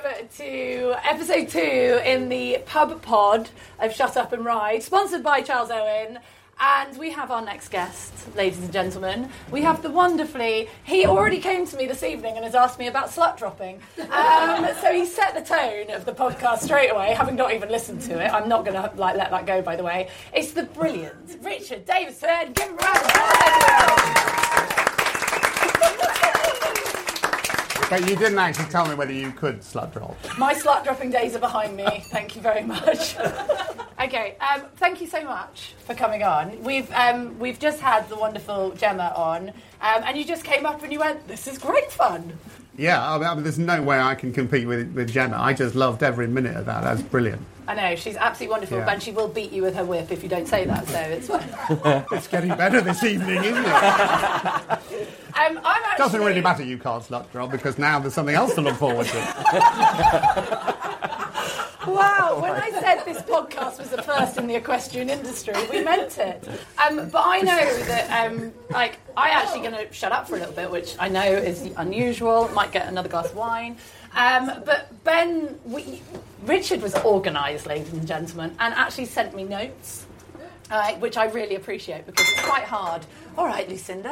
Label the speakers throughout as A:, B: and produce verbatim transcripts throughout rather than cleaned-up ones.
A: to episode two in the pub pod of Shut Up and Ride, sponsored by Charles Owen. And we have our next guest, ladies and gentlemen. We have the wonderfully... He already came to me this evening and has asked me about slut dropping. Um, so he set the tone of the podcast straight away, having not even listened to it. I'm not going to like let that go, by the way. It's the brilliant Richard Davison. Give him a round of applause.
B: But you didn't actually tell me whether you could slut drop.
A: My slut dropping days are behind me. Thank you very much. Okay, um, thank you so much for coming on. We've um, we've just had the wonderful Gemma on, um, and you just came up and you went, "This is great fun."
B: Yeah, I mean, there's no way I can compete with with Gemma. I just loved every minute of that. That's brilliant.
A: I know, she's absolutely wonderful,
B: Yeah.
A: and she will beat you with her whip if you don't say that, so it's fine.
B: It's getting better this evening, isn't it?
A: Um, I'm actually...
B: Doesn't really matter you can't slut drop, because now there's something else to look forward to.
A: Wow, when I said this podcast was the first in the equestrian industry, we meant it. Um, but I know that, um, like, I'm actually going to shut up for a little bit, which I know is unusual. Might get another glass of wine. Um, but Ben, we, Richard was organised, ladies and gentlemen, and actually sent me notes. Uh, which I really appreciate because it's quite hard. All right, Lucinda.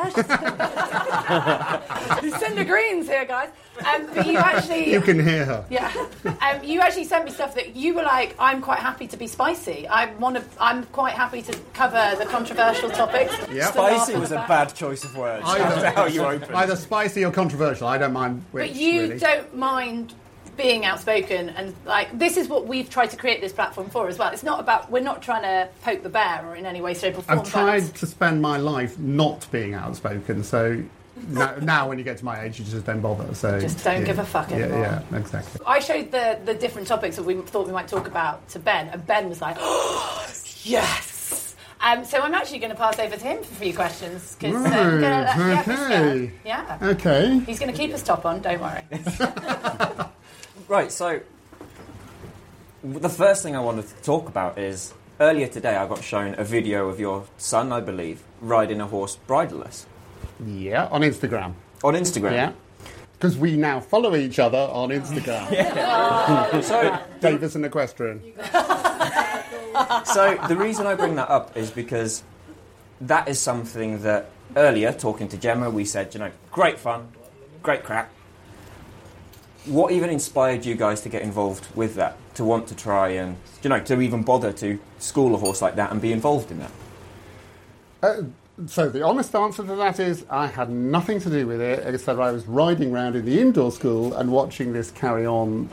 A: Lucinda Green's here, guys. Um, but you actually...
B: You can hear her.
A: Yeah. Um, you actually sent me stuff that you were like, I'm quite happy to be spicy. I want to, I'm quite happy to cover the controversial topics.
B: Yep.
C: Spicy was a bad choice of words.
B: Either,
C: how you open.
B: either spicy or controversial. I don't mind which,
A: But you
B: really.
A: don't mind being outspoken, and like this is what we've tried to create this platform for as well. It's not about, we're not trying to poke the bear or in any way, shape or form.
B: I've tried to spend my life not being outspoken, so now, now when you get to my age, you just don't bother. So
A: Just don't
B: yeah.
A: give a fuck
B: yeah,
A: anymore.
B: Yeah, exactly.
A: I showed the, the different topics that we thought we might talk about to Ben, and Ben was like, oh, yes! Um, so I'm actually going to pass over to him for a few questions. Cause,
B: Right,
A: uh, gonna, yeah,
B: okay.
A: yeah.
B: Okay.
A: He's going to keep his top on, don't worry.
C: Right, so the first thing I wanted to talk about is earlier today I got shown a video of your son, I believe, riding a horse bridleless
B: Yeah, on Instagram.
C: on Instagram.
B: Yeah. Because we now follow each other on Instagram.
C: Yeah. So,
B: Davison Equestrian.
C: so the reason I bring that up is because that is something that earlier, talking to Gemma, we said, you know, great fun, great crack. What even inspired you guys to get involved with that? To want to try and, you know, to even bother to school a horse like that and be involved in that?
B: Uh, so the honest answer to that is I had nothing to do with it, except I was riding around in the indoor school and watching this carry on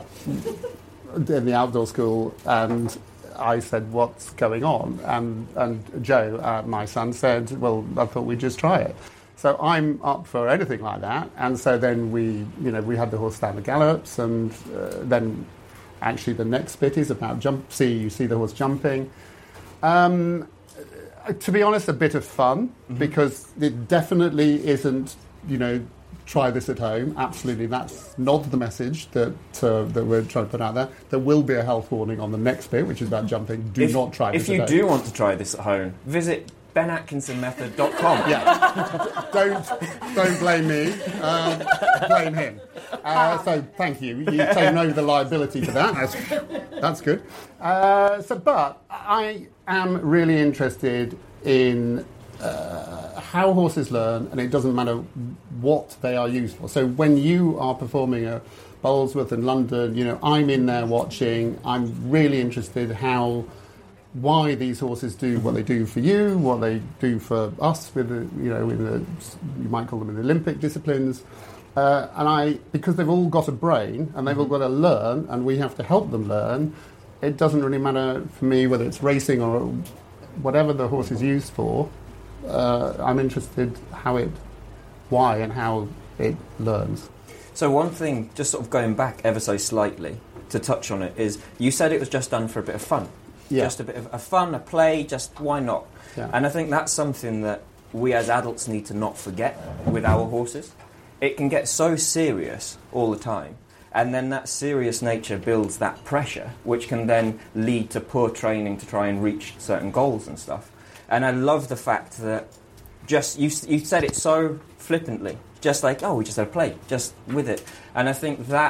B: in the outdoor school, and I said, what's going on? And, and Joe, uh, my son, said, well, I thought we'd just try it. So I'm up for anything like that, and so then we, you know, we had the horse down the gallops, and uh, then actually the next bit is about jump. See, you see the horse jumping. Um, to be honest, a bit of fun mm-hmm. because it definitely isn't, you know, try this at home. Absolutely, that's not the message that uh, that we're trying to put out there. There will be a health warning on the next bit, which is about jumping. Do
C: if,
B: not try this
C: If
B: at
C: you
B: home.
C: do want to try this at home, visit ben atkinson method dot com.
B: Yeah. don't don't blame me. Um, blame him. Uh, so thank you. You've taken over the liability for that. That's, that's good. Uh, so, but I am really interested in uh, how horses learn, and it doesn't matter what they are used for. So when you are performing at Bolesworth in London, you know, I'm in there watching. I'm really interested how. Why these horses do what they do for you, what they do for us with the, you know, in the, you might call them in the Olympic disciplines, uh, and I, because they've all got a brain and they've all got to learn, and we have to help them learn. It doesn't really matter for me whether it's racing or whatever the horse is used for. Uh, I'm interested how it, why and how it learns.
C: So one thing, just sort of going back ever so slightly to touch on it, is you said it was just done for a bit of fun.
B: Yeah.
C: Just a bit of a fun, a play, just why not?
B: Yeah.
C: And I think that's something that we as adults need to not forget with our horses. It can get so serious all the time, and then that serious nature builds that pressure, which can then lead to poor training to try and reach certain goals and stuff. And I love the fact that just you, you said it so flippantly, just like, oh, we just had a play, just with it. And I think that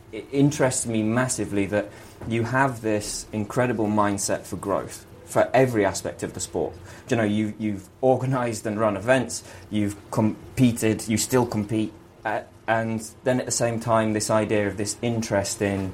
C: it interests me massively that you have this incredible mindset for growth for every aspect of the sport. You know, you, you've organised and run events, you've competed, you still compete, uh, and then at the same time this idea of this interest in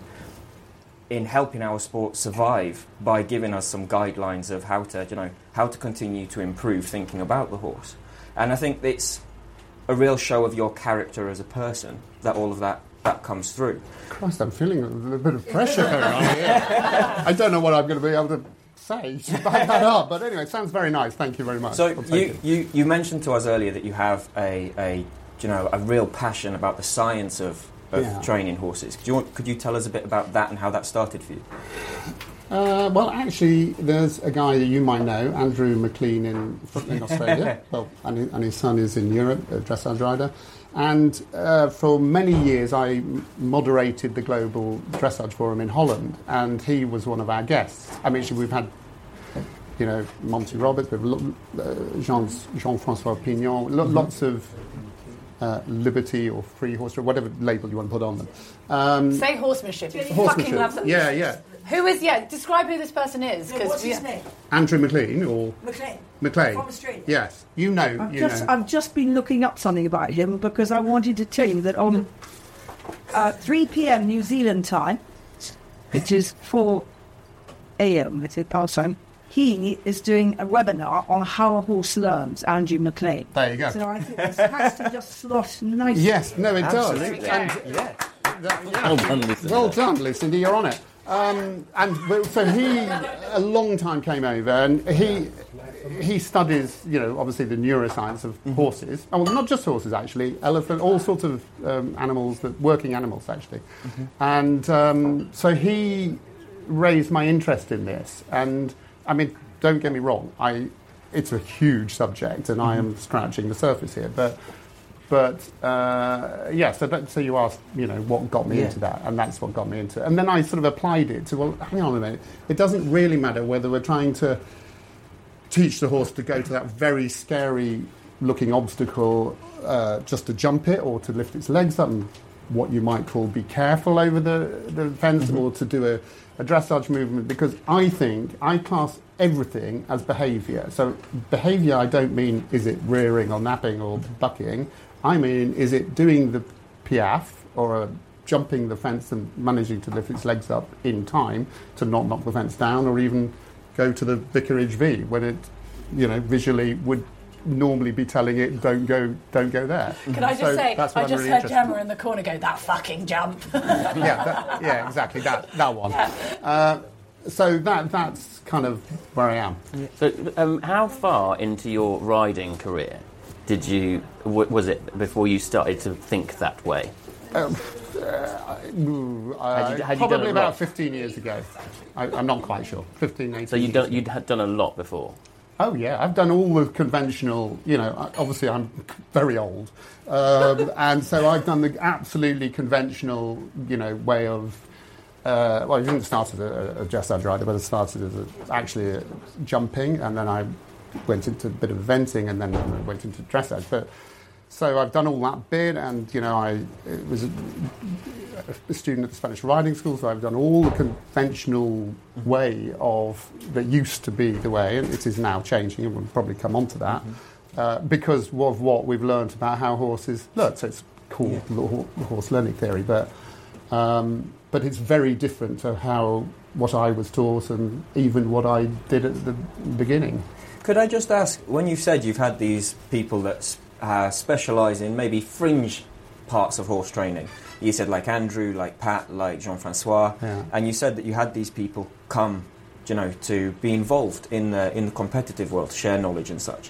C: in helping our sport survive by giving us some guidelines of how to, you know, how to continue to improve thinking about the horse. And I think it's a real show of your character as a person that all of that, that comes through.
B: Christ, I'm feeling a little bit of pressure going on here. I don't know what I'm going to be able to say to back that up, but anyway, it sounds very nice. Thank you very much.
C: So you, you, you mentioned to us earlier that you have a, a you know a real passion about the science of, of
B: yeah.
C: training horses. Could you want, could you tell us a bit about that and how that started for you?
B: Uh, well, actually, there's a guy that you might know, Andrew McLean in, in Australia. Well, and, his, and his son is in Europe, a dressage rider. And uh, for many years, I moderated the Global Dressage Forum in Holland, and he was one of our guests. I mean, we've had, you know, Monty Roberts, we've uh, Jean, Jean-Francois Pignon, lo- mm-hmm. lots of uh, Liberty or Free Horse, or whatever label you want to put on them. Um,
A: Say horsemanship. You
B: horsemanship.
A: fucking love that.
B: Yeah, yeah.
A: Who is, yeah, describe who this person is.
D: No, what's his
A: yeah.
D: name?
B: Andrew McLean or...
D: McLean.
B: McLean.
D: From Australia.
B: Yes. You know.
E: I've
B: you
E: just,
B: know.
E: I've just been looking up something about him because I wanted to tell you that on uh, three p.m. New Zealand time, which is four a.m., it's past time, he is doing a webinar on how a horse learns, Andrew McLean.
B: There you go.
E: So I think this has to just slot nicely.
B: Yes, no, it
C: Absolutely.
B: does. And,
C: Yeah.
B: that, yeah.
F: Well done, Lucinda.
B: Well done, Lucinda, you're on it. Um, and well, so he, a long time came over, and he he studies, you know, obviously the neuroscience of mm-hmm. horses. Oh, well, not just horses, actually, elephant, all sorts of um, animals, that working animals, actually. Mm-hmm. And um, so he raised my interest in this. And, I mean, don't get me wrong, I it's a huge subject, and mm-hmm. I am scratching the surface here, but... But, uh, yeah, so, that, so you asked, you know, what got me
C: yeah.
B: into that, and that's what got me into it. And then I sort of applied it to, well, hang on a minute, it doesn't really matter whether we're trying to teach the horse to go to that very scary-looking obstacle uh, just to jump it, or to lift its legs up and what you might call be careful over the, the fence, mm-hmm. or to do a, a dressage movement, because I think, I class everything as behaviour. So behaviour, I don't mean is it rearing or napping or bucking. I mean, is it doing the piaffe or uh, jumping the fence and managing to lift its legs up in time to not knock the fence down, or even go to the Vicarage V when it, you know, visually would normally be telling it don't go, don't go there.
A: Can I just
B: so
A: say, I
B: just
A: really heard Gemma in the corner go, that fucking jump.
B: yeah, that, yeah, exactly that that one. Uh, so that that's kind of where I am.
F: So, um, how far into your riding career did you w- was it before you started to think that way?
B: Um, uh, uh,
F: Had you- had you done
B: probably
F: a
B: about
F: lot?
B: fifteen years ago. I, I'm not quite sure. fifteen, eighteen
F: So you
B: years
F: done
B: ago.
F: you'd had done a lot before.
B: Oh yeah, I've done all the conventional. You know, obviously I'm very old, um, and so I've done the absolutely conventional, you know, way of. Uh, well, I didn't start as a, a dressage rider, but I started as a, actually a jumping, and then I went into a bit of eventing, and then I went into dressage. But so I've done all that bit, and you know, I was a, a student at the Spanish riding school, so I've done all the conventional way of that used to be the way, and it is now changing, and we'll probably come on to that, mm-hmm. uh, because of what we've learned about how horses learn. So it's called yeah. the horse learning theory, but um, but it's very different to how what I was taught, and even what I did at the beginning.
C: Could I just ask, when you said you've had these people that uh, specialise in maybe fringe parts of horse training, you said like Andrew, like Pat, like Jean-Francois,
B: yeah.
C: and you said that you had these people come, you know, to be involved in the in the competitive world, to share knowledge and such.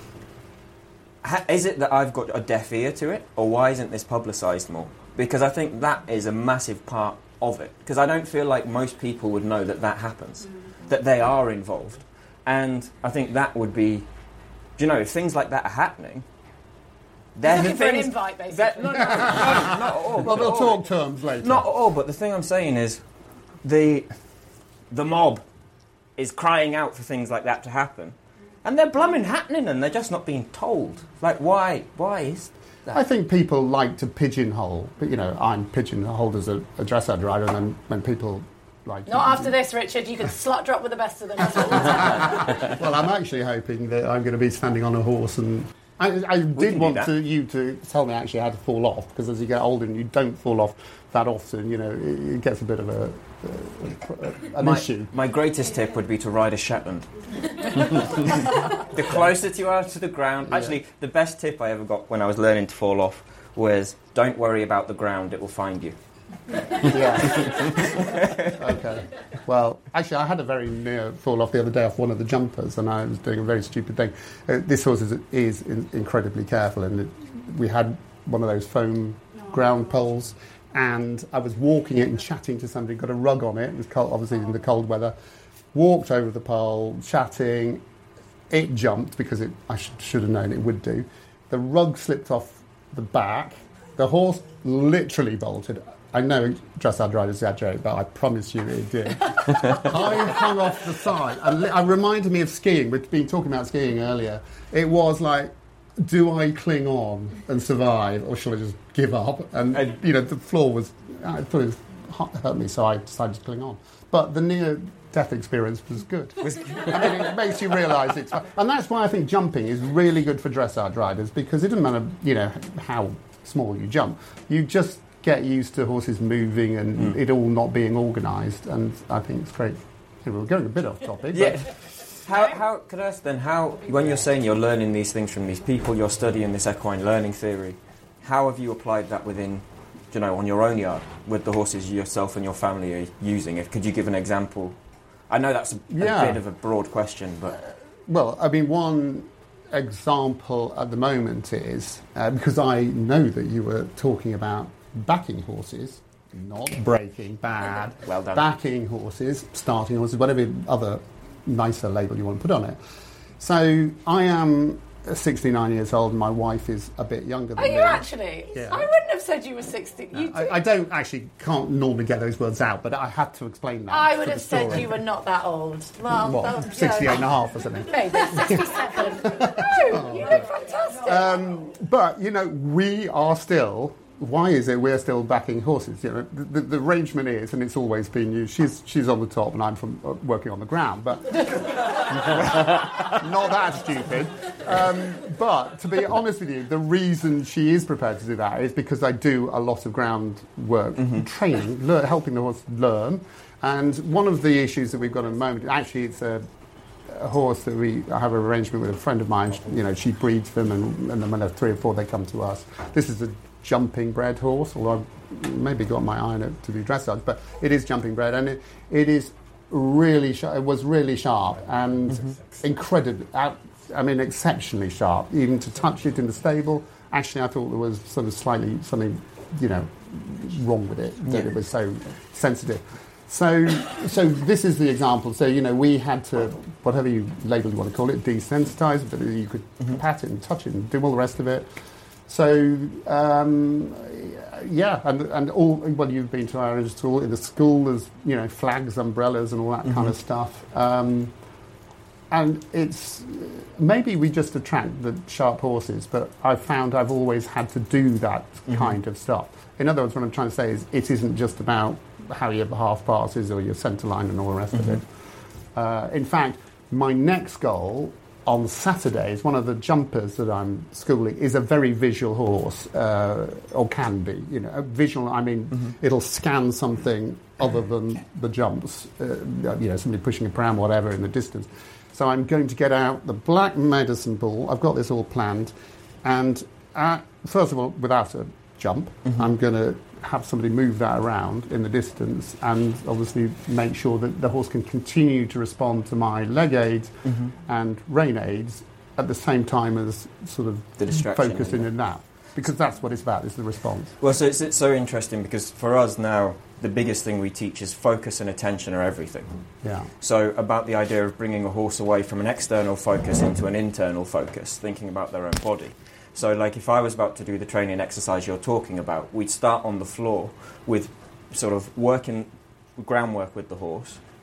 C: Ha- is it that I've got a deaf ear to it, or why isn't this publicised more? Because I think that is a massive part of it. Because I don't feel like most people would know that that happens, mm-hmm. that they are involved. And I think that would be, do you know, if things like that are happening,
A: then looking for an invite, basically.
C: That, no, no, no, not at all.
B: Well, we'll talk terms later.
C: Not at all, but the thing I'm saying is, the the mob is crying out for things like that to happen. And they're blooming happening, and they're just not being told. Like, why? Why is that?
B: I think people like to pigeonhole. But, you know, I'm pigeonholed as a, a dressage rider, and then when people like...
A: Not after this, Richard. You can slut drop with the best of them. That's what we'll tell.
B: Well, I'm actually hoping that I'm going to be standing on a horse and... I, I did
C: can do
B: want
C: that.
B: to, you to tell me actually how to fall off, because as you get older and you don't fall off that often, you know, it, it gets a bit of a, a an
C: my,
B: issue.
C: My greatest tip would be to ride a Shetland. The closer you are to the ground...
B: Yeah.
C: Actually, the best tip I ever got when I was learning to fall off was, don't worry about the ground, it will find you.
B: Yeah. Okay. Well, actually, I had a very near fall off the other day off one of the jumpers, and I was doing a very stupid thing. Uh, this horse is, is in, incredibly careful, and it, we had one of those foam ground poles, and I was walking it and chatting to somebody, got a rug on it. It was cold, obviously in the cold weather. Walked over the pole, chatting. It jumped because it, I should, should have known it would do. The rug slipped off the back. The horse literally bolted. I know dressage riders exaggerate, but I promise you it did. I hung off the side. And li- it reminded me of skiing. We've been talking about skiing earlier. It was like, do I cling on and survive, or shall I just give up? And,
C: And-
B: you know, the floor was, I thought it was, hurt me, so I decided to cling on. But the near-death experience was good. I mean, it makes you realise it's... And that's why I think jumping is really good for dressage riders, because it doesn't matter, you know, how small you jump. You just get used to horses moving and mm. it all not being organised, and I think it's great. Anyway, we're going a bit off topic.
C: Yeah. How, how, could I ask then, how, when you're saying you're learning these things from these people, you're studying this equine learning theory, how have you applied that within, you know, on your own yard, with the horses yourself and your family are using it? Could you give an example? I know that's a, a
B: Yeah.
C: bit of a broad question, but...
B: Well, I mean, one example at the moment is, uh, because I know that you were talking about backing horses, not breaking, bad,
C: Well done.
B: backing horses, starting horses, whatever other nicer label you want to put on it. So I am sixty-nine years old and my wife is a bit younger than
A: Are
B: me.
A: you actually?
B: Yeah.
A: I wouldn't have said you were sixty. You
B: I,
A: do.
B: I don't actually, can't normally get those words out, but I had to explain that.
A: I
B: for
A: would
B: the
A: have said
B: story.
A: you were not that old. Well,
B: What,
A: that was, you
B: sixty-eight
A: know,
B: and a half or something?
A: Maybe sixty-seven. No, you look fantastic.
B: Um, but, you know, we are still... Why is it we're still backing horses? You know, the, the, the arrangement is, and it's always been used, she's, she's on the top and I'm from, uh, working on the ground, but not that stupid. Um, but, to be honest with you, the reason she is prepared to do that is because I do a lot of ground work,
C: Mm-hmm.
B: training, lear- helping the horse learn. And one of the issues that we've got at the moment, actually it's a, a horse that we I have an arrangement with a friend of mine. You know, she breeds them, and, and then when they're three or four, they come to us. This is a jumping bred horse, although I've maybe got my eye on it to do dressage, but it is jumping bred, and it, it is really sharp. It was really sharp and mm-hmm. incredible. Out, I mean, exceptionally sharp. Even to touch it in the stable, actually, I thought there was sort of slightly something, you know, wrong with it. That
C: Yeah.
B: it was so sensitive. So, so this is the example. So, you know, we had to, whatever you label you want to call it, desensitise, but you could mm-hmm. pat it and touch it and do all the rest of it. So, um, yeah, and, and all, well, you've been to our school, in the school there's, you know, flags, umbrellas and all that mm-hmm. kind of stuff. Um, and it's, maybe we just attract the sharp horses, but I've found I've always had to do that mm-hmm. kind of stuff. In other words, what I'm trying to say is it isn't just about how your half passes or your centre line and all the rest mm-hmm. of it. Uh, in fact, my next goal on Saturday is one of the jumpers that I'm schooling is a very visual horse, uh, or can be. You know, a visual. I mean, mm-hmm. it'll scan something other than the jumps. Uh, you know, somebody pushing a pram, whatever, in the distance. So I'm going to get out the black medicine ball. I've got this all planned, and uh, first of all, without a jump, mm-hmm. I'm going to have somebody move that around in the distance and obviously make sure that the horse can continue to respond to my leg aids mm-hmm. and rein aids at the same time as sort of
C: the distraction
B: focusing in that. Because that's what it's about, is the response.
C: Well, so it's, it's so interesting because for us now, the biggest thing we teach is focus and attention are everything.
B: Yeah.
C: So about the idea of bringing a horse away from an external focus into an internal focus, thinking about their own body. So, like, if I was about to do the training exercise you're talking about, we'd start on the floor with sort of working groundwork with the horse and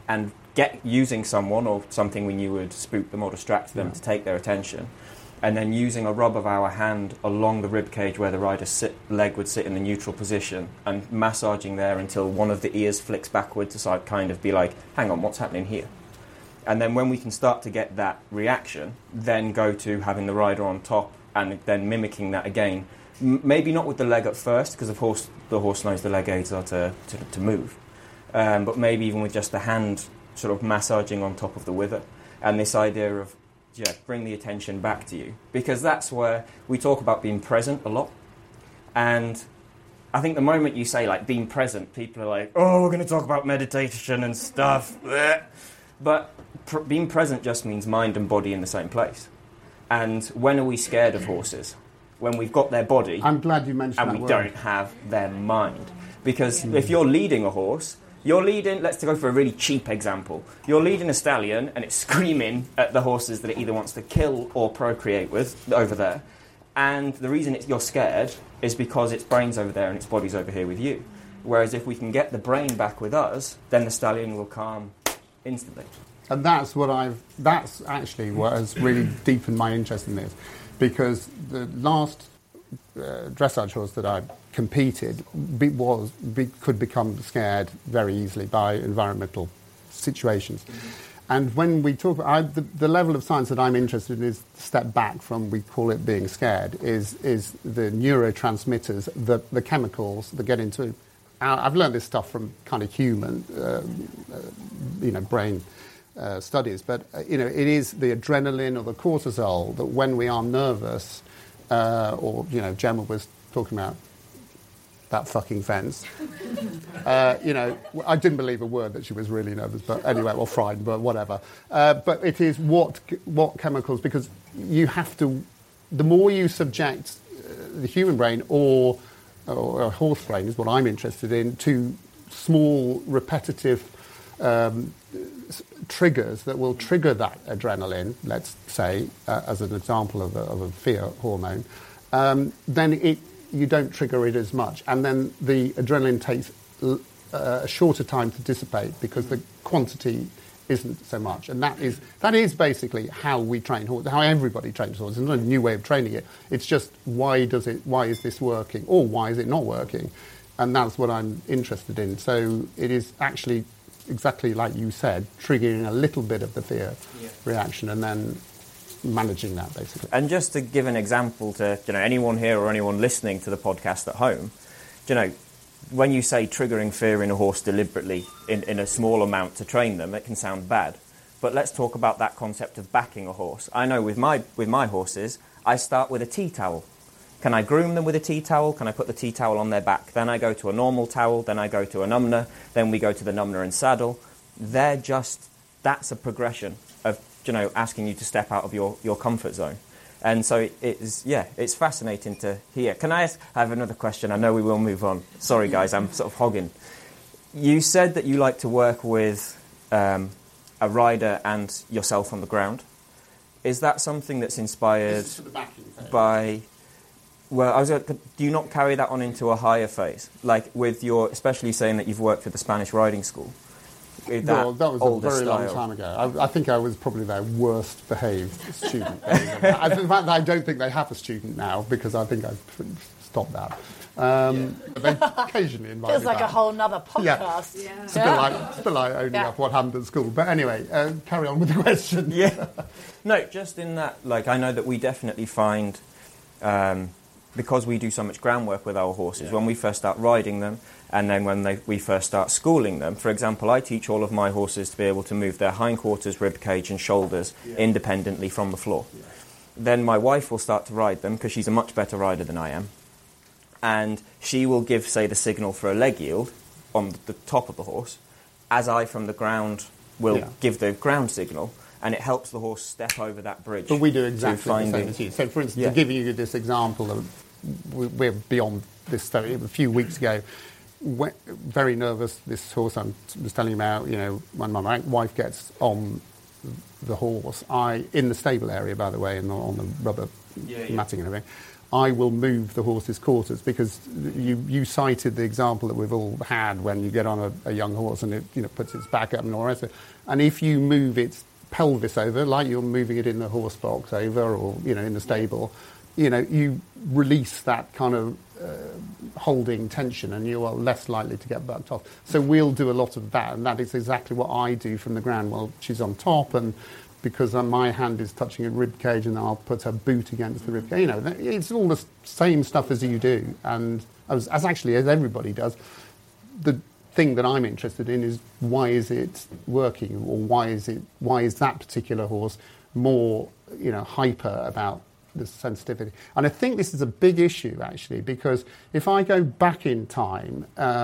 C: get using someone or something we knew would spook them or distract them
B: Yeah.
C: to take their attention, and then using a rub of our hand along the rib cage where the rider's sit, leg would sit in the neutral position, and massaging there until one of the ears flicks backward to side, kind of be like, hang on, what's happening here? And then when we can start to get that reaction, then go to having the rider on top and then mimicking that again. M- maybe not with the leg at first, because of course the horse knows the leg aids are to, to, to move. Um, but maybe even with just the hand sort of massaging on top of the wither. And this idea of, yeah, bring the attention back to you. Because that's where we talk about being present a lot. And I think the moment you say, like, being present, people are like, oh, we're going to talk about meditation and stuff. Blech. But pr- being present just means mind and body in the same place. And when are we scared of horses? When we've got their body
B: I'm glad you mentioned
C: and
B: that
C: we
B: word.
C: don't have their mind. Because if you're leading a horse, you're leading, let's go for a really cheap example. You're leading a stallion and it's screaming at the horses that it either wants to kill or procreate with over there. And the reason it's, you're scared is because its brain's over there and its body's over here with you. Whereas if we can get the brain back with us, then the stallion will calm instantly.
B: And that's what I've. That's actually what has really deepened my interest in this, because the last uh, dressage horse that I competed be, was be, could become scared very easily by environmental situations. Mm-hmm. And when we talk about I, the, the level of science that I'm interested in is step back from, we call it being scared, is is the neurotransmitters, the the chemicals that get into. I've learned this stuff from kind of human, uh, uh, you know, brain. Uh, studies, but uh, you know, it is the adrenaline or the cortisol that when we are nervous, uh, or you know, Gemma was talking about that fucking fence. uh, you know, I didn't believe a word that she was really nervous, but anyway, or frightened, but whatever. Uh, but it is what what chemicals, because you have to. The more you subject uh, the human brain or or a horse brain is what I'm interested in to small repetitive. Um, triggers that will trigger that adrenaline, let's say, uh, as an example of a, of a fear hormone, um, then it you don't trigger it as much. And then the adrenaline takes l- uh, a shorter time to dissipate because the quantity isn't so much. And that is that is basically how we train horses, how everybody trains horses. It's not a new way of training it. It's just why does it? Why is this working? Or why is it not working? And that's what I'm interested in. So it is actually exactly like you said, triggering a little bit of the fear yeah. reaction and then managing that, basically.
C: And just to give an example to you know anyone here or anyone listening to the podcast at home, you know, when you say triggering fear in a horse deliberately in, in a small amount to train them, it can sound bad. But let's talk about that concept of backing a horse. I know with my with my horses, I start with a tea towel. Can I groom them with a tea towel? Can I put the tea towel on their back? Then I go to a normal towel. Then I go to a numner. Then we go to the numner and saddle. They're just, that's a progression of, you know, asking you to step out of your, your comfort zone. And so it is, yeah, it's fascinating to hear. Can I ask, I have another question. I know we will move on. Sorry, guys, I'm sort of hogging. You said that you like to work with um, a rider and yourself on the ground. Is that something that's inspired by... Well, I was going to, do you not carry that on into a higher phase? Like with your, especially saying that you've worked with the Spanish riding school. With that
B: well, that was
C: older
B: a very
C: style.
B: long time ago. I, I think I was probably their worst behaved student. I, in fact, I don't think they have a student now because I think I've stopped that. Um, yeah. They occasionally invite
A: Feels
B: me
A: like
B: back.
A: a whole nother podcast.
B: Yeah.
A: Yeah.
B: It's, a bit like, it's a bit like owning
A: Yeah.
B: up what happened at school. But anyway, uh, carry on with the question.
C: Yeah. No, just in that, like, I know that we definitely find... Um, because we do so much groundwork with our horses, yeah. when we first start riding them, and then when they, we first start schooling them. For example, I teach all of my horses to be able to move their hindquarters, rib cage and shoulders yeah. independently from the floor. Yeah. Then my wife will start to ride them, because she's a much better rider than I am, and she will give, say, the signal for a leg yield on the top of the horse, as I, from the ground, will yeah. give the ground signal, and it helps the horse step over that bridge.
B: But we do exactly
C: finding,
B: the same as you. So, for instance,
C: yeah.
B: to give you this example, of, we're beyond this story. A few weeks ago, we, very nervous, this horse I was telling you about, you know, when my wife gets on the horse, I in the stable area, by the way, and on the rubber
C: Yeah, yeah.
B: matting and everything, I will move the horse's quarters, because you, you cited the example that we've all had when you get on a, a young horse and it, you know, puts its back up and all the rest of it. And if you move its pelvis over, like you're moving it in the horse box over, or you know, in the stable, you know, you release that kind of uh, holding tension, and you are less likely to get bucked off. So we'll do a lot of that, and that is exactly what I do from the ground. Well, she's on top, and because uh, my hand is touching a rib cage, and I'll put her boot against the rib cage. You know, it's all the same stuff as you do, and as, as actually as everybody does. The thing that I'm interested in is, why is it working, or why is it why is that particular horse more, you know, hyper about the sensitivity. And I think this is a big issue, actually, because if I go back in time,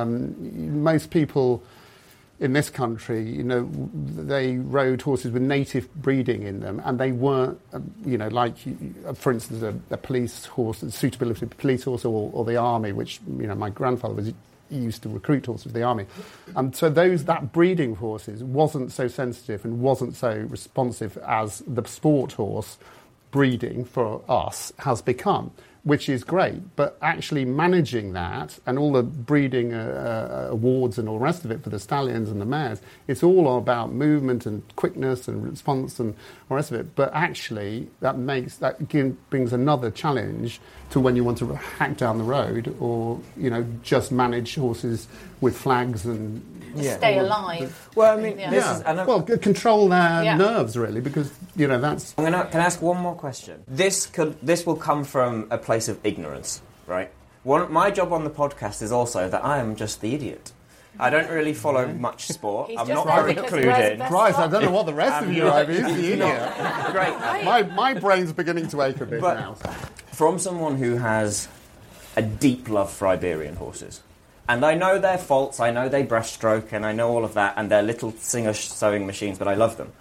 B: um, most people in this country, you know, they rode horses with native breeding in them, and they weren't, uh, you know, like, for instance, a, a police horse, a suitability police horse, or, or the army, which, you know, my grandfather was used to recruit horses for the army. And so those that breeding horses wasn't so sensitive and wasn't so responsive as the sport horse breeding for us has become, which is great. But actually managing that, and all the breeding uh, uh, awards and all the rest of it for the stallions and the mares, it's all about movement and quickness and response and all the rest of it. But actually that makes that give, brings another challenge to when you want to hack down the road, or, you know, just manage horses with flags and
C: Yeah.
A: Stay alive.
C: Well, I mean,
A: Yeah.
C: this
B: yeah,
C: is, and I-
B: well, c- control their
A: Yeah.
B: nerves, really, because, you know, that's
C: I'm gonna can I ask one more question. This could this will come from a place of ignorance, right? One, my job on the podcast is also that I am just the idiot. I don't really follow much sport.
A: He's
C: I'm
A: just
C: not
A: there
C: very
A: because
C: clued
A: Greg's
C: in.
A: best
B: Christ, I
A: spot.
B: don't know what the rest of you are. It's the idiot.
C: Great.
B: My, my brain's beginning to ache a bit
C: But-
B: now.
C: From someone who has a deep love for Iberian horses, and I know their faults, I know they breaststroke, and I know all of that, and they're little Singer sewing machines, but I love them.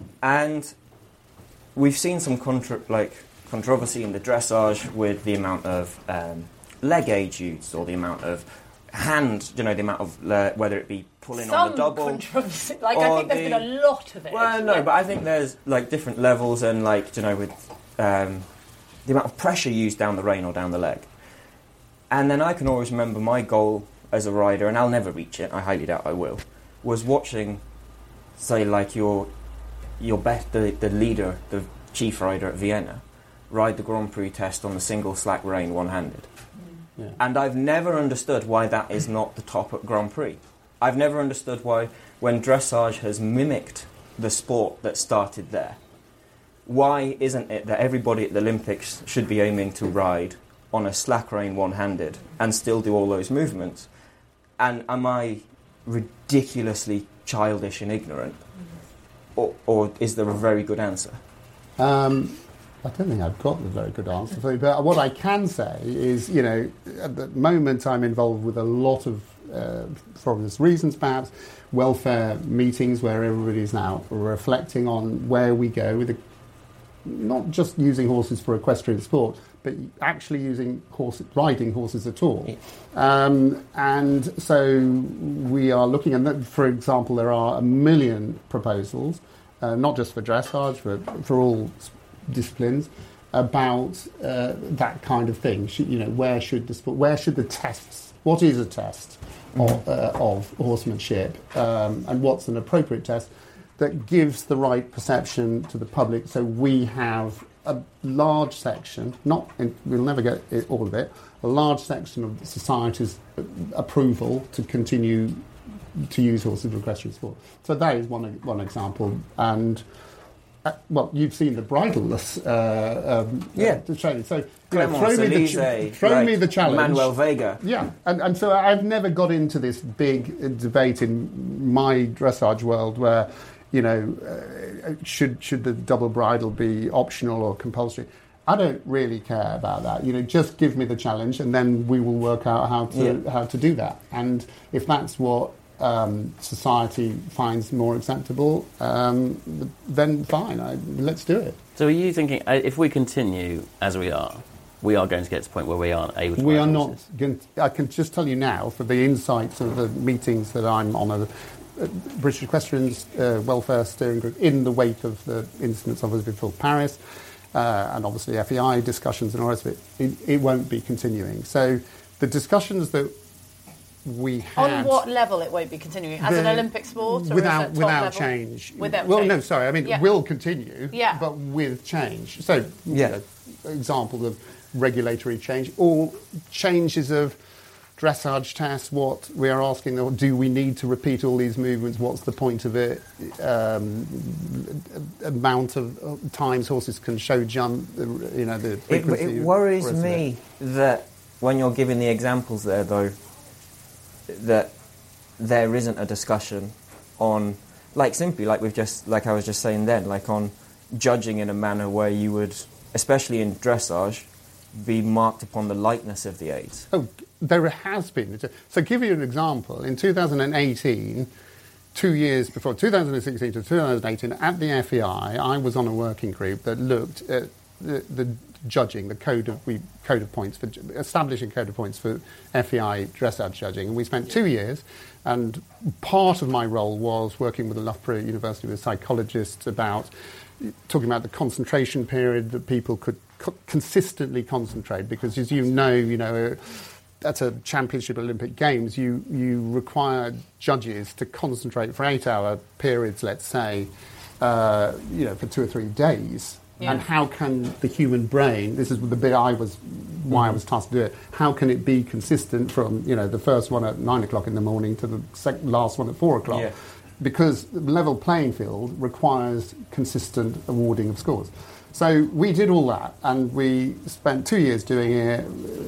C: And we've seen some contra- like controversy in the dressage with the amount of um, leg age used, or the amount of hand, you know, the amount of uh, whether it be pulling
A: Some
C: on the double.
A: controversy. Like, I
C: or
A: think there's
C: the-
A: been a lot of it.
C: Well, no, but I think there's like different levels, and like, you know, with um, the amount of pressure used down the rein or down the leg. And then I can always remember my goal as a rider, and I'll never reach it, I highly doubt I will, was watching, say, like your your best, the, the leader, the chief rider at Vienna, ride the Grand Prix test on the single slack rein one-handed.
B: Yeah.
C: And I've never understood why that is not the top at Grand Prix. I've never understood why, when dressage has mimicked the sport that started there, why isn't it that everybody at the Olympics should be aiming to ride on a slack rein one-handed and still do all those movements? And am I ridiculously childish and ignorant? Or, or is there a very good answer?
B: Um, I don't think I've got the very good answer for you, but what I can say is, you know, at the moment I'm involved with a lot of, uh, for obvious reasons perhaps, welfare meetings where everybody's now reflecting on where we go with the, not just using horses for equestrian sport, but actually using horse, riding horses at all. Um, and so we are looking at that. For example, there are a million proposals, uh, not just for dressage, but for all s- disciplines, about uh, that kind of thing. Should, you know, where should the sport, where should the tests? What is a test of, uh, of horsemanship, um, and what's an appropriate test that gives the right perception to the public? So we have a large section, not in, we'll never get it, all of it, a large section of society's approval to continue to use horses for equestrian sport. So that is one one example. And uh, well, you've seen the bridleless uh, um,
C: Yeah.
B: uh, training. So you know,
C: Clemence,
B: throw me the
C: Elise,
B: ch- throw
C: like
B: me the challenge.
C: Manuel Vega.
B: Yeah, and, and so I've never got into this big uh, debate in my dressage world where, you know, uh, should should the double bridle be optional or compulsory? I don't really care about that. You know, just give me the challenge, and then we will work out how to
C: Yeah.
B: how to do that. And if that's what um, society finds more acceptable, um, then fine, I, let's do it.
F: So are you thinking, uh, if we continue as we are, we are going to get to the point where we aren't able to
B: We
F: ride
B: are not
F: horses?
B: going to, I can just tell you now, for the insights of the meetings that I'm on a uh, British Equestrians uh, Welfare Steering Group in the wake of the incidents obviously before Paris, uh, and obviously F E I discussions and all the rest of it, it, it won't be continuing. So the discussions that we had...
A: On what level it won't be continuing? As
B: the,
A: an Olympic sport? Or
B: without
A: is it top
B: without
A: level?
B: change.
A: Without
B: well,
A: change.
B: no, sorry, I mean,
A: Yeah.
B: it will continue,
A: Yeah.
B: but with change. So,
C: Yeah.
B: you know, example of regulatory change, or changes of dressage tests, what we are asking, or do we need to repeat all these movements, what's the point of it, um, amount of times horses can show jump, you know, the
C: It,
B: frequency.
C: it worries
B: the rest of
C: me that when you're giving the examples there, though, that there isn't a discussion on, like simply, like we've just, like I was just saying then, like on judging in a manner where you would, especially in dressage, be marked upon the lightness of the aids.
B: Oh, there has been. So, give you an example. In two thousand eighteen, two years before, two thousand sixteen to two thousand eighteen, at the F E I, I was on a working group that looked at the, the judging, the code of we code of points for establishing code of points for F E I dressage judging, and we spent two years. And part of my role was working with the Loughborough University with psychologists about talking about the concentration period that people could co- consistently concentrate, because as you know, you know. At a championship Olympic Games, you, you require judges to concentrate for eight-hour periods, let's say, uh, you know, for two or three days.
A: Yeah.
B: And how can the human brain, this is the bit I was, why mm-hmm. I was tasked to do it, how can it be consistent from, you know, the first one at nine o'clock in the morning to the sec- last one at four o'clock?
C: Yeah.
B: Because the level playing field requires consistent awarding of scores. So we did all that, and we spent two years doing it.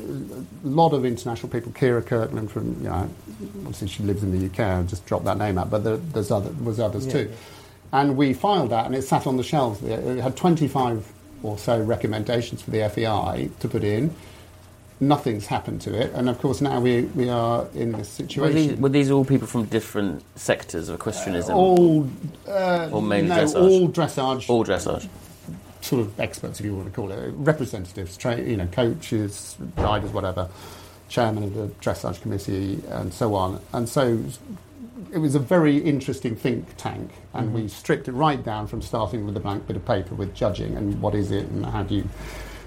B: A lot of international people. Kira Kirkland from, you know, obviously she lives in the U K. I just dropped that name out, but there there's other, was others yeah, too. Yeah. And we filed that, and it sat on the shelves. It had twenty-five or so recommendations for the F E I to put in. Nothing's happened to it, and of course now we, we are in this situation.
F: Were these, were these all people from different sectors of equestrianism?
B: Uh, all, uh,
F: or mainly
B: no,
F: dressage?
B: all dressage.
F: All dressage.
B: Sort of experts, if you want to call it, representatives, tra- you know, coaches, riders, whatever, chairman of the dressage committee, and so on. And so it was a very interesting think tank, and mm-hmm. we stripped it right down from starting with a blank bit of paper with judging and what is it and how do you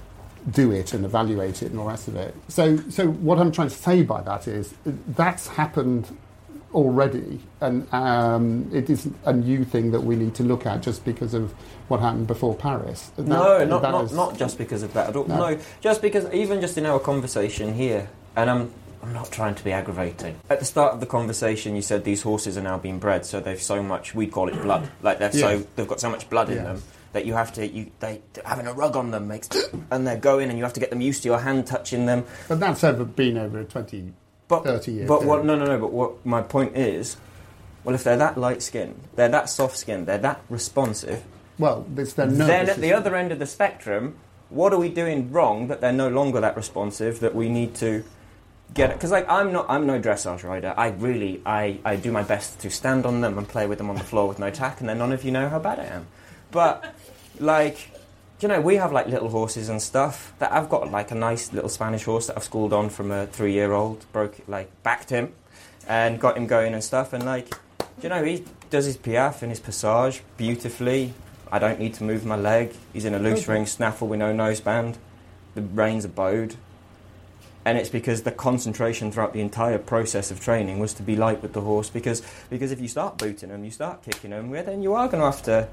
B: do it and evaluate it and all the rest of it. So, so what I'm trying to say by that is that's happened already, and um, it isn't a new thing that we need to look at just because of what happened before Paris. That,
C: no, not,
B: that
C: not,
B: is,
C: not just because of that at all.
B: No.
C: No, just because even just in our conversation here, and I'm, I'm not trying to be aggravating. At the start of the conversation, you said these horses are now being bred, so they've so much, we call it blood, like they've
B: Yeah.
C: so they've got so much blood in
B: Yes.
C: them that you have to, you they having a rug on them makes, and they're going, and you have to get them used to your hand touching them.
B: But that's over been over a twenty,
C: But,
B: thirty years.
C: but what?
B: period.
C: No, no, no. But what my point is, well, if they're that light skinned, they're that soft skinned, they're that responsive.
B: Well, it's their nervous
C: Then at the
B: system.
C: other end of the spectrum, what are we doing wrong that they're no longer that responsive that we need to get it? Because like I'm not, I'm no dressage rider. I really, I, I do my best to stand on them and play with them on the floor with no tack, and then none of you know how bad I am. But like, you know, we have like little horses and stuff. That I've got like a nice little Spanish horse that I've schooled on from a three-year-old. Broke, like, backed him, and got him going and stuff. And like, you know, he does his piaffe and his passage beautifully. I don't need to move my leg. He's in a loose ring snaffle with no noseband. The reins are bowed. And it's because the concentration throughout the entire process of training was to be light with the horse. Because because if you start booting them, you start kicking them, well, then you are going to have to,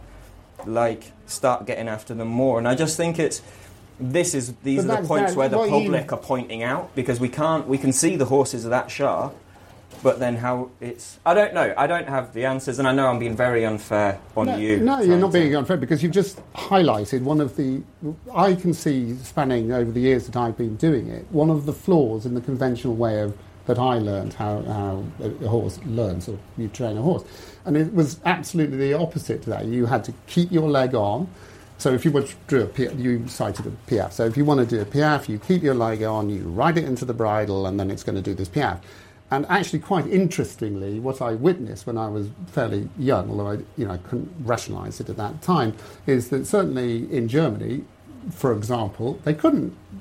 C: like, start getting after them more. And I just think it's, this is, these
B: But
C: are the
B: that's-
C: points
B: that's
C: where the
B: what
C: public
B: you-
C: are pointing out. Because we can't, we can see the horses are that sharp. But then how it's... I don't know. I don't have the answers, and I know I'm being very unfair on
B: no,
C: you.
B: No, you're
C: trying
B: not
C: to-
B: being unfair, because you've just highlighted one of the... I can see, spanning over the years that I've been doing it, one of the flaws in the conventional way of that I learned how, how a horse learns, or you train a horse. And it was absolutely the opposite to that. You had to keep your leg on. So if you were to do a piaffe, you cited a piaffe. So if you want to do a piaffe, you keep your leg on, you ride it into the bridle, and then it's going to do this piaffe. And actually, quite interestingly, what I witnessed when I was fairly young, although I, you know, I couldn't rationalise it at that time, is that certainly in Germany, for example, they couldn't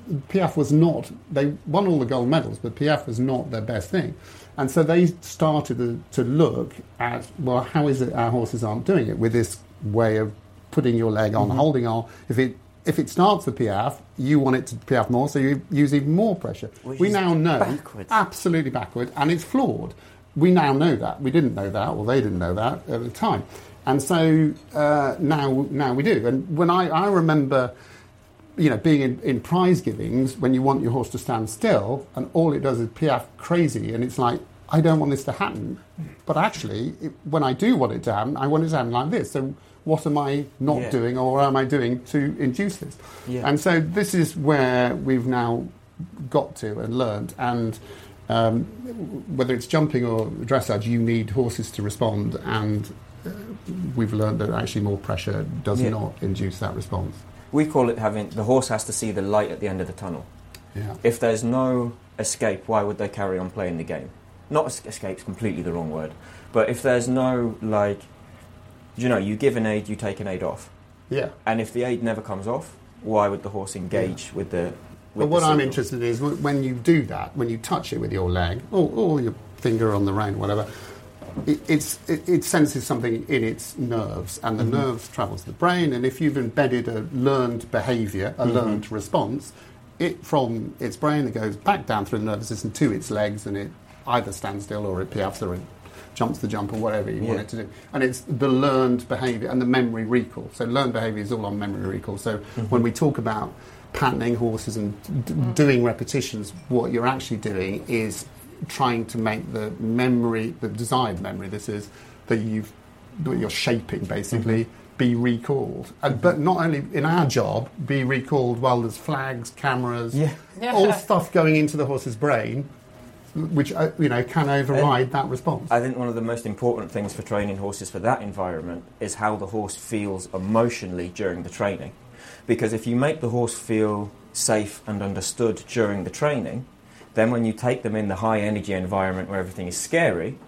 B: P F was not, they won all the gold medals, but P F was not their best thing. And so they started to, to look at, well, how is it our horses aren't doing it with this way of putting your leg on, mm-hmm. holding on. If it if it starts the P F, you want it to P F more, so you use even more pressure.
C: Which
B: we now know,
C: backwards.
B: absolutely backward, and it's flawed. We now know that. We didn't know that, or they didn't know that at the time. And so uh, now now we do. And when I, I remember, you know, being in, in prize givings, when you want your horse to stand still, and all it does is P F crazy, and it's like, I don't want this to happen. But actually, it, when I do want it to happen, I want it to happen like this. So what am I not
C: yeah.
B: doing, or am I doing to induce this?
C: Yeah.
B: And so this is where we've now got to and learned. And um, whether it's jumping or dressage, you need horses to respond. And uh, we've learned that actually more pressure does
C: yeah.
B: not induce that response.
C: We call it having, the horse has to see the light at the end of the tunnel.
B: Yeah.
C: If there's no escape, why would they carry on playing the game? Not es- escape's completely the wrong word, but if there's no, like, you know, you give an aid, you take an aid off.
B: Yeah.
C: And if the aid never comes off, why would the horse engage yeah. with the with
B: But what
C: the
B: I'm
C: signal?
B: interested in is w- when you do that, when you touch it with your leg, or, or your finger on the rein, whatever, it, it's, it, it senses something in its nerves, and the mm-hmm. nerves travel to the brain, and if you've embedded a learned behaviour, a mm-hmm. learned response, it from its brain, it goes back down through the nervous system to its legs, and it either stands still or it P Fs or it jumps the jump or whatever you yeah. want it to do. And it's the learned behaviour and the memory recall. So learned behaviour is all on memory recall. So mm-hmm. when we talk about patterning horses and d- doing repetitions, what you're actually doing is trying to make the memory, the desired memory, this is, that you've, that you're shaping basically, mm-hmm. be recalled. And, mm-hmm. But not only in our job, be recalled while there's flags, cameras,
C: yeah.
A: Yeah.
B: all stuff going into the horse's brain, which uh, you know can override
C: and
B: that response.
C: I think one of the most important things for training horses for that environment is how the horse feels emotionally during the training. Because if you make the horse feel safe and understood during the training, then when you take them in the high energy environment where everything is scary,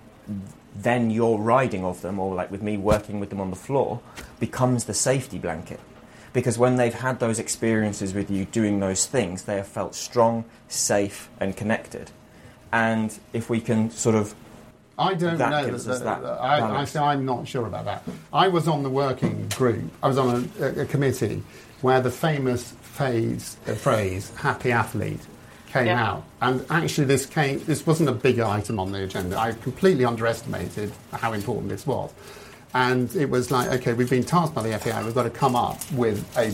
C: then your riding of them, or like with me working with them on the floor, becomes the safety blanket. Because when they've had those experiences with you doing those things, they have felt strong, safe and connected. And if we can sort of...
B: I don't
C: that
B: know.
C: gives
B: That,
C: us that
B: that, I, I say I'm not sure about that. I was on the working group. I was on a, a, a committee where the famous phase, uh, phrase "happy athlete" came
A: yeah.
B: out, and actually this came. This wasn't a big item on the agenda. I completely underestimated how important this was, and it was like, okay, we've been tasked by the F A I. We've got to come up with a.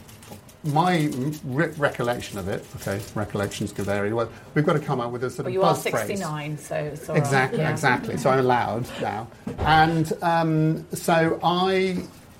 B: My re- recollection of it, okay, recollections can vary. Well, we've got to come up with a sort
A: well,
B: of
A: you
B: buzz
A: are
B: phrase.
A: sixty-nine, so it's all right.
B: Exactly,
A: yeah.
B: exactly. So I'm allowed now, and um, so I,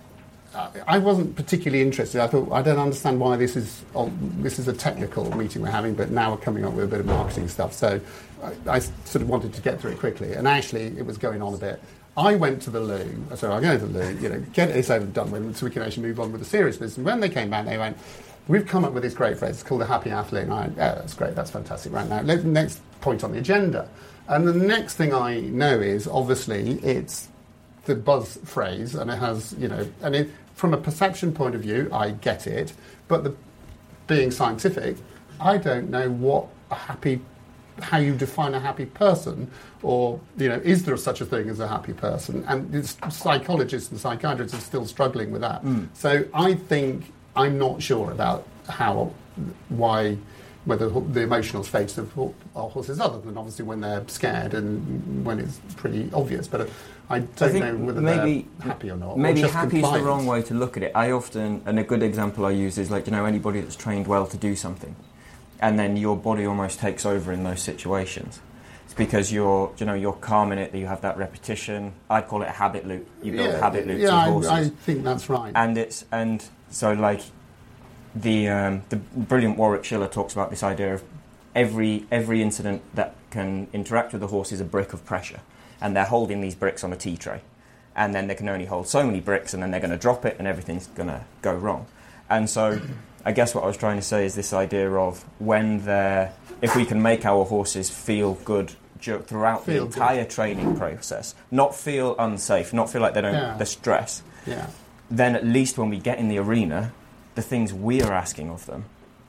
B: I wasn't particularly interested. I thought I don't understand why this is. Oh, this is a technical meeting we're having, but now we're coming up with a bit of marketing stuff. So I, I sort of wanted to get through it quickly, and actually it was going on a bit. I went to the loo, so I go to the loo, you know, get this over and done with, so we can actually move on with the seriousness. And when they came back, they went, we've come up with this great phrase, it's called the happy athlete. And I went, yeah, that's great, that's fantastic. Right now, let, next point on the agenda. And the next thing I know is, obviously, it's the buzz phrase, and it has, you know, and it, from a perception point of view, I get it, but the, being scientific, I don't know what a happy how you define a happy person, or, you know, is there such a thing as a happy person? And it's, psychologists and psychiatrists are still struggling with that. Mm. So I think I'm not sure about how, why, whether the emotional states of our horses, other than obviously when they're scared and when it's pretty obvious. But I don't
C: I
B: know whether
C: maybe,
B: they're happy or not.
C: Maybe
B: or just
C: happy
B: compliant.
C: is the wrong way to look at it. I often, and a good example I use is, like, you know, anybody that's trained well to do something, and then your body almost takes over in those situations. It's because you're, you know, you're calm in it, that you have that repetition. I'd call it a habit loop. You build
B: yeah,
C: habit loops
B: yeah,
C: with horses.
B: I, I think that's right.
C: And it's and so like the um, the brilliant Warwick Schiller talks about this idea of every every incident that can interact with the horse is a brick of pressure, and they're holding these bricks on a tea tray, and then they can only hold so many bricks, and then they're going to drop it, and everything's going to go wrong. And so I guess what I was trying to say is this idea of when they're, if we can make our horses feel good ju- throughout feel the entire good. training process, not feel unsafe, not feel like they don't,
B: yeah.
C: the stress,
B: yeah.
C: then at least when we get in the arena, the things we are asking of them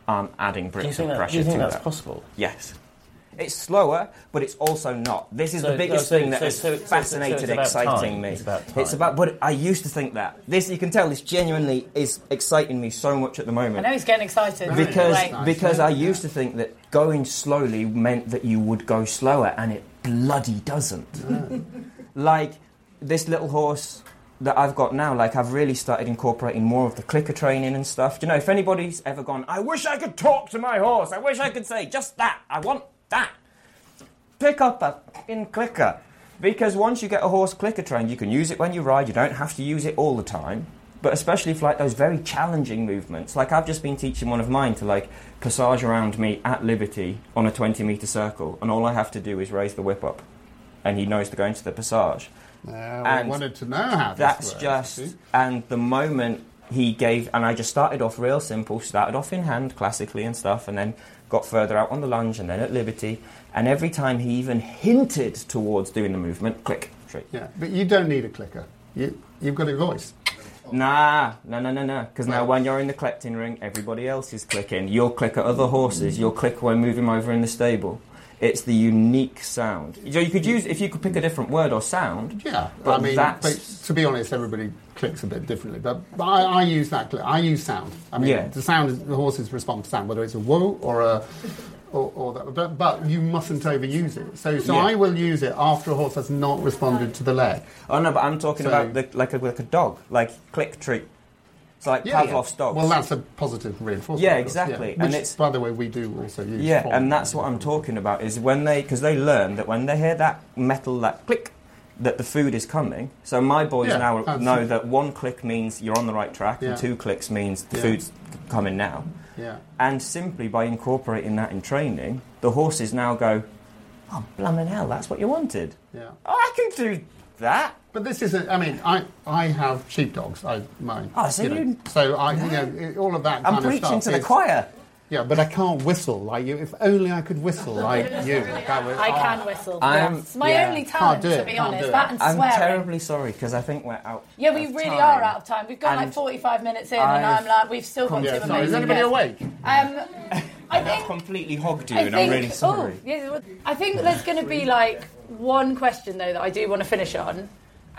C: I'm adding
F: Do you
C: bricks
F: think,
C: of
F: that,
C: pressure
F: do you think
C: to
F: that's
C: that.
F: possible?
C: Yes. It's slower, but it's also not. This is
F: So-
C: the biggest
F: so-
C: thing that
F: so-
C: has
F: so- so- so- so
C: fascinated,
F: it's about
C: exciting
F: time.
C: me.
F: It's about time.
C: It's about, but I used to think that. This, you can tell, this genuinely is exciting me so much at the
A: I
C: moment.
A: know he's getting excited.
C: Because
A: Right.
C: because I used to think that going slowly meant that you would go slower, and it bloody doesn't. Like this little horse that I've got now, like I've really started incorporating more of the clicker training and stuff. Do you know, if anybody's ever gone, I wish I could talk to my horse, I wish I could say just that, I want that. Pick up a fucking clicker. Because once you get a horse clicker trained, you can use it when you ride, you don't have to use it all the time. But especially for like those very challenging movements. Like I've just been teaching one of mine to like passage around me at liberty on a twenty metre circle, and all I have to do is raise the whip up. And he knows to go into the passage.
B: Yeah,
C: And
B: we wanted to know how this
C: That's
B: works,
C: just,
B: you see.
C: and the moment he gave, and I just started off real simple, started off in hand classically and stuff, and then got further out on the lunge and then at liberty, and every time he even hinted towards doing the movement, click, straight.
B: Yeah, but you don't need a clicker. You, you've got a voice.
C: Nah, no, no, no, no, because now when you're in the collecting ring, everybody else is clicking. You'll click at other horses, you'll click when moving them over in the stable. It's the unique sound. You know, you could use, if you could pick a different word or sound.
B: Yeah,
C: But
B: I mean,
C: that's-
B: but to be honest, everybody clicks a bit differently. But, but I, I use that. Click. I use sound. I mean,
C: Yeah.
B: the sound is, the horses respond to sound, whether it's a whoa or a, or, or that. But, but you mustn't overuse it. So, so
C: Yeah.
B: I will use it after a horse has not responded to the leg.
C: Oh no, but I'm talking
B: So-
C: about the, like, a, like a dog, like click, treat. It's like Pavlov's dogs.
B: Well, that's a positive reinforcement.
C: Yeah,
B: of course,
C: exactly.
B: Which,
C: And it's-
B: by the way, we do also use.
C: Yeah,
B: for-
C: and that's what I'm talking about, is when they, because they learn that when they hear that metal, that click, that the food is coming. So my boys
B: Yeah,
C: now
B: absolutely.
C: know that one click means you're on the right track,
B: Yeah.
C: and two clicks means the
B: Yeah.
C: food's coming now.
B: Yeah.
C: And simply by incorporating that in training, the horses now go, oh, blimmin' hell, that's what you wanted.
B: Yeah.
C: Oh, I can do that.
B: But this is, a, I mean, I I have sheepdogs. I mine.
C: Oh, so
B: you know,
C: you-
B: so I, you know, it- all of that.
C: I'm
B: kind of
C: preaching
B: stuff
C: to the
B: is-
C: choir.
B: Yeah, but I can't whistle like you. If only I could whistle like you. That was,
A: I
B: oh.
A: can whistle.
C: I'm-
A: It's my
C: yeah.
A: only
B: Can't
A: talent,
B: do it,
A: to be
B: can't
A: honest.
B: do it.
A: That and
C: I'm
A: swearing.
C: terribly sorry, because I think we're out.
A: Yeah, we
C: of
A: really
C: time.
A: are out of time. We've gone like
C: And
A: forty-five minutes in, and
C: I've
A: I'm like, we've still got
B: Yeah,
A: two
B: sorry, is
A: amazing
B: anybody
A: guests.
B: awake?
A: Um, I
C: I've
A: think.
C: completely hogged you,
A: I
C: and
A: think,
C: I'm really sorry.
A: Oh, yeah, well, I think there's going to be like one question though that I do want to finish on.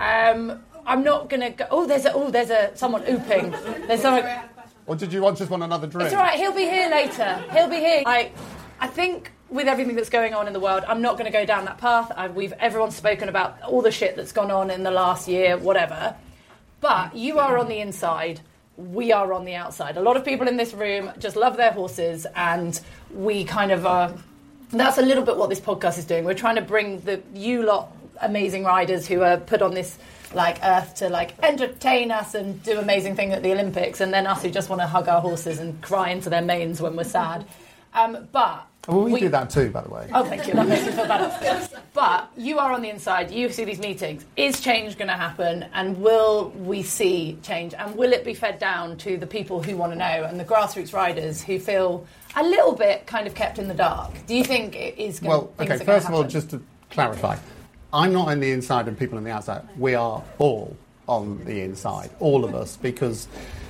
A: Um, I'm not going to go. Oh, there's a. Oh, there's a someone ooping. There's someone.
B: Or did you want just want another drink?
A: It's all right. He'll be here later. He'll be here. I, I think with everything that's going on in the world, I'm not going to go down that path. I, we've everyone's spoken about all the shit that's gone on in the last year, whatever. But you are on the inside. We are on the outside. A lot of people in this room just love their horses, and we kind of are. That's a little bit what this podcast is doing. We're trying to bring the you lot amazing riders who are put on this like earth to like entertain us and do amazing things at the Olympics, and then us who just want to hug our horses and cry into their manes when we're sad. Um, but
B: Well, we, do that too, by the way.
A: Oh, thank you. That makes me feel better. But you are on the inside. You see these meetings. Is change going to happen? And will we see change? And will it be fed down to the people who want to know and the grassroots riders who feel a little bit kind of kept in the dark? Do you think it is going
B: Well,
A: to
B: okay, first of all, just to clarify, I'm not on the inside and people on the outside. We are all on the inside, all of us, because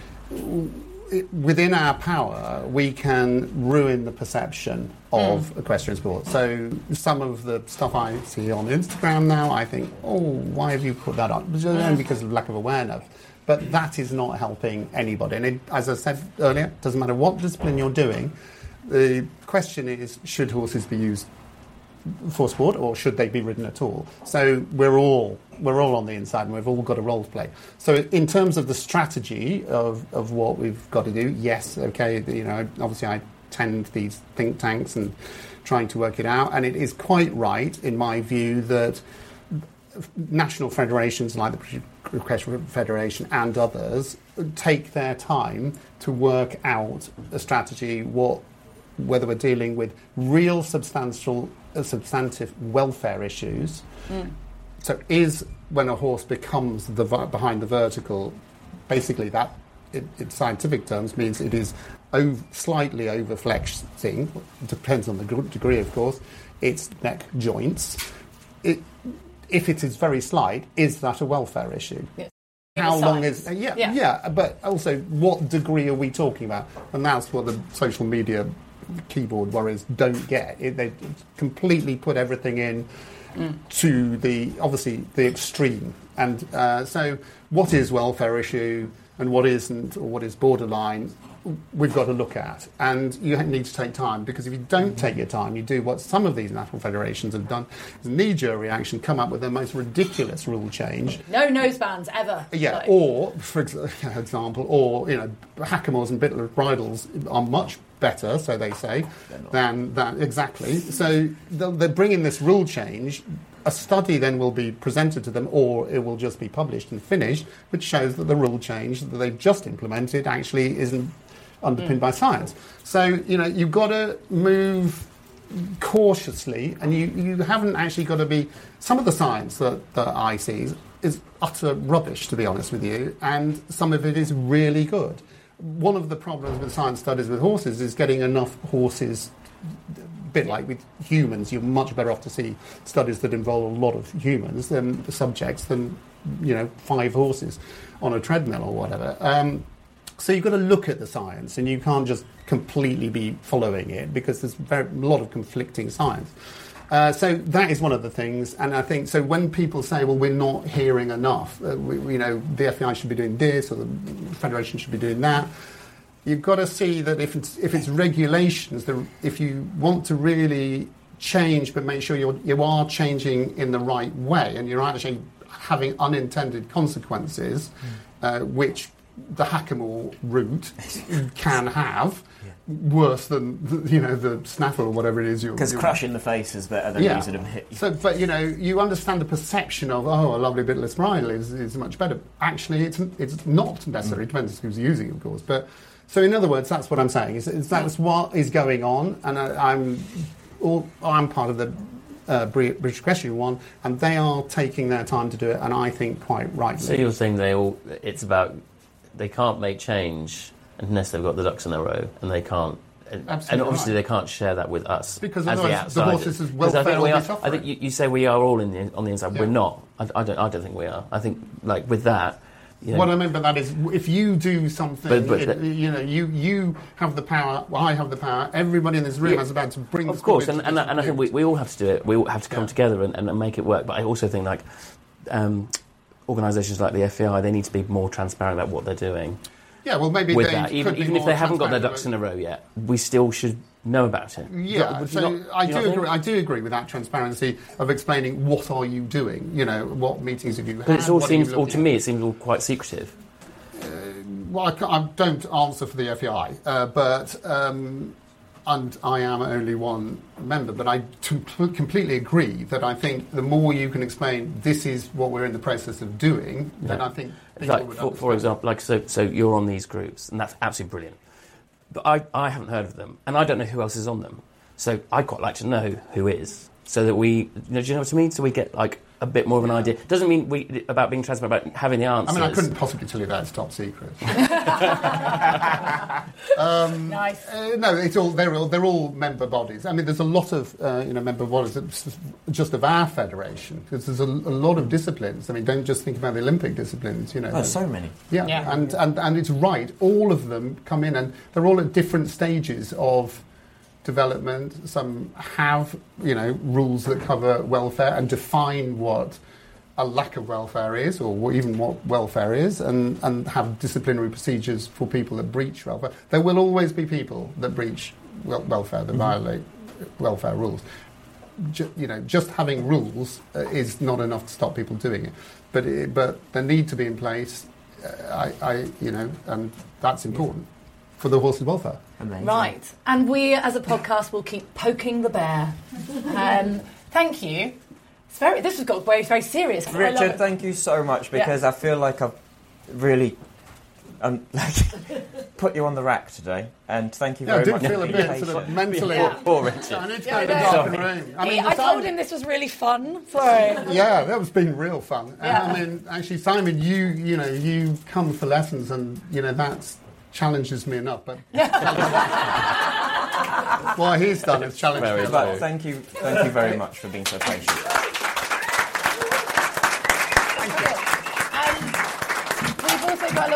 B: it, within our power, we can ruin the perception of mm. equestrian sport. So some of the stuff I see on Instagram now, I think, oh, why have you put that on? Only because of lack of awareness. But that is not helping anybody. And it, as I said earlier, it doesn't matter what discipline you're doing. The question is, should horses be used for sport, or should they be ridden at all? So we're all we're all on the inside, and we've all got a role to play. So in terms of the strategy of, of what we've got to do, yes, okay, you know, obviously I tend these think tanks and trying to work it out, and it is quite right in my view that national federations like the Equestrian Federation and others take their time to work out a strategy, what whether we're dealing with real substantial uh, substantive welfare issues. Mm. So is when a horse becomes the behind the vertical, basically that in, in scientific terms means it is ov- slightly overflexing, depends on the gr- degree of course, its neck joints. It, if it is very slight, is that a welfare issue?
A: Yes.
B: how
A: the
B: long
A: science.
B: is... Uh, yeah,
A: Yeah.
B: yeah, but also what degree are we talking about? And that's what the social media keyboard warriors don't get. It, they completely put everything in mm. to the, obviously, the extreme. And uh, so what is welfare issue and what isn't, or what is borderline, we've got to look at. And you need to take time, because if you don't take your time, you do what some of these national federations have done, is a knee-jerk reaction, come up with the most ridiculous rule change.
A: No nosebands, ever.
B: Yeah,
A: Like.
B: or, for ex- example, or, you know, hackamores and bitless bridles are much better, so they say, than that. Exactly. So they'll, they're bringing this rule change. A study then will be presented to them, or it will just be published and finished, which shows that the rule change that they've just implemented actually isn't underpinned mm. by science. So, you know, you've got to move cautiously, and you, you haven't actually got to be... Some of the science that, that I see is, is utter rubbish, to be honest with you, and some of it is really good. One of the problems with science studies with horses is getting enough horses... A bit like with humans, you're much better off to see studies that involve a lot of humans than the subjects than, you know, five horses on a treadmill or whatever. Um, so you've got to look at the science, and you can't just completely be following it, because there's very, a lot of conflicting science. Uh, so that is one of the things, and I think, so when people say, well, we're not hearing enough, uh, we, you know, the F E I should be doing this, or the Federation should be doing that, you've got to see that if it's, if it's regulations, the, if you want to really change, but make sure you're, you are changing in the right way, and you're actually having unintended consequences, mm. uh, which the hackamore route can have, yeah. worse than, you know, the snaffle or whatever it is.
D: Because crash in the face is better than
B: yeah.
D: losing them hit you.
B: So, but, you know, you understand the perception of, oh, a lovely bitless bridle is, is much better. Actually, it's, it's not necessary. Mm. It depends who's using it, of course. But so, in other words, that's what I'm saying. Is, is that's what is going on, and I, I'm, all, I'm part of the uh, British Equestrian one, and they are taking their time to do it, and I think quite rightly.
F: So you're saying they all? It's about they can't make change unless they've got the ducks in a row, and they can't. And, and obviously, right. they can't share that with us
B: because
F: as
B: otherwise
F: the,
B: the horses as well.
F: I think, we
B: are,
F: are, I think you, you say we are all in the, on the inside. Yeah. We're not. I, I don't. I don't think we are. I think like with that. You know,
B: what I mean by that is, if you do something, but, but it, you know, you you have the power. Well, I have the power. Everybody in this room yeah, has about to bring.
F: Of course, and, and, and I think we, we all have to do it. We all have to come yeah. together and, and make it work. But I also think like um, organisations like the F E I, they need to be more transparent about what they're doing.
B: Yeah, well, maybe
F: with
B: they
F: that, even, even if they haven't got their ducks in a row yet, we still should know about it.
B: Yeah,
F: do,
B: so
F: not,
B: I
F: do
B: do
F: agree.
B: Think? I do agree with that transparency of explaining what are you doing. You know, what meetings have you had?
F: But it all seems, or to
B: at?
F: me, it seems all quite secretive.
B: Uh, well, I, I don't answer for the F E I, uh, but um, and I am only one member. But I t- completely agree that I think the more you can explain this is what we're in the process of doing, yeah. then I think.
F: Like, for, for example, like so, so you're on these groups, and that's absolutely brilliant. But I, I haven't heard of them, and I don't know who else is on them. So I'd quite like to know who is, so that we, you know, do you know what I mean? So we get like a bit more of an idea. Doesn't mean we about being transparent about having the answers.
B: I mean, I couldn't possibly tell you that it's top secret. um,
A: nice.
B: Uh, no, it's all they're all they're all member bodies. I mean, there's a lot of uh, you know member bodies just of our federation, because there's a, a lot of disciplines. I mean, don't just think about the Olympic disciplines. You know,
D: oh, so many.
B: Yeah,
A: yeah.
B: And, and and it's right. All of them come in, and they're all at different stages of development. Some have, you know, rules that cover welfare and define what a lack of welfare is, or even what welfare is, and, and have disciplinary procedures for people that breach welfare. There will always be people that breach wel- welfare, that mm-hmm. violate welfare rules. Ju- you know, just having rules uh, is not enough to stop people doing it. But it, but they need to be in place. Uh, I, I, you know, and that's important for the horses' welfare.
D: Amazing.
A: Right, and we as a podcast will keep poking the bear. Um, thank you. It's very. This has got very very serious.
D: Richard, thank you so much, because yeah. I feel like I've really um, like put you on the rack today, and thank you
B: yeah,
D: very
B: much.
D: much.
B: I do feel a bit sort of mentally.
F: Yeah. Poor Richard.
B: I need to
A: yeah,
B: go to the darkened room. I mean,
A: I
B: Simon,
A: told him this was really fun. Sorry.
B: Yeah, that was been real fun.
A: Yeah.
B: Uh, I mean, actually, Simon, you you know you come for lessons, and you know that's. Challenges me enough, but what he's done is challenged me.
D: But thank you, thank you very much for being so patient.
A: Um,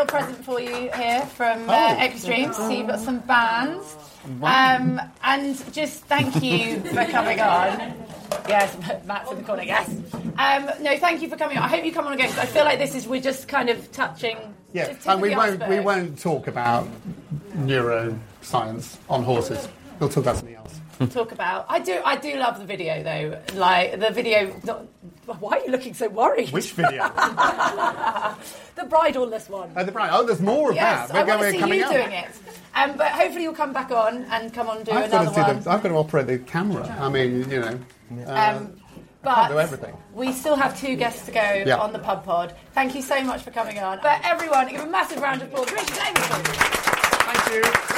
A: little present for you here from uh,
B: Oh.
A: Extreme. So you've got some bands. Um, and just thank you for coming on. Yes, Matt's in the corner, yes. Um, no, thank you for coming on. I hope you come on again, because I feel like this is, we're just kind of touching...
B: Yeah,
A: just tip
B: and
A: of
B: we
A: the
B: won't, we
A: iceberg.
B: won't talk about neuroscience on horses. We'll talk about something else.
A: Talk about... I do I do love the video, though. Like, the video... Not, why are you looking so worried?
B: Which video?
A: The bridleless one.
B: Oh, the bride. Oh, there's more of
A: Yes,
B: that.
A: I
B: We're
A: want to
B: going
A: see
B: coming
A: you
B: up.
A: doing it. Um, but hopefully you'll come back on and come on and do
B: I've got,
A: another
B: to
A: one.
B: do the, I've got to operate the camera. I mean, you know. Uh,
A: Um,
B: can't do
A: but
B: everything.
A: we still have two guests to go
B: Yeah.
A: on the Pub Pod. Thank you so much for coming on. But everyone, give a massive round of applause. Richard Davidson.
B: Thank you.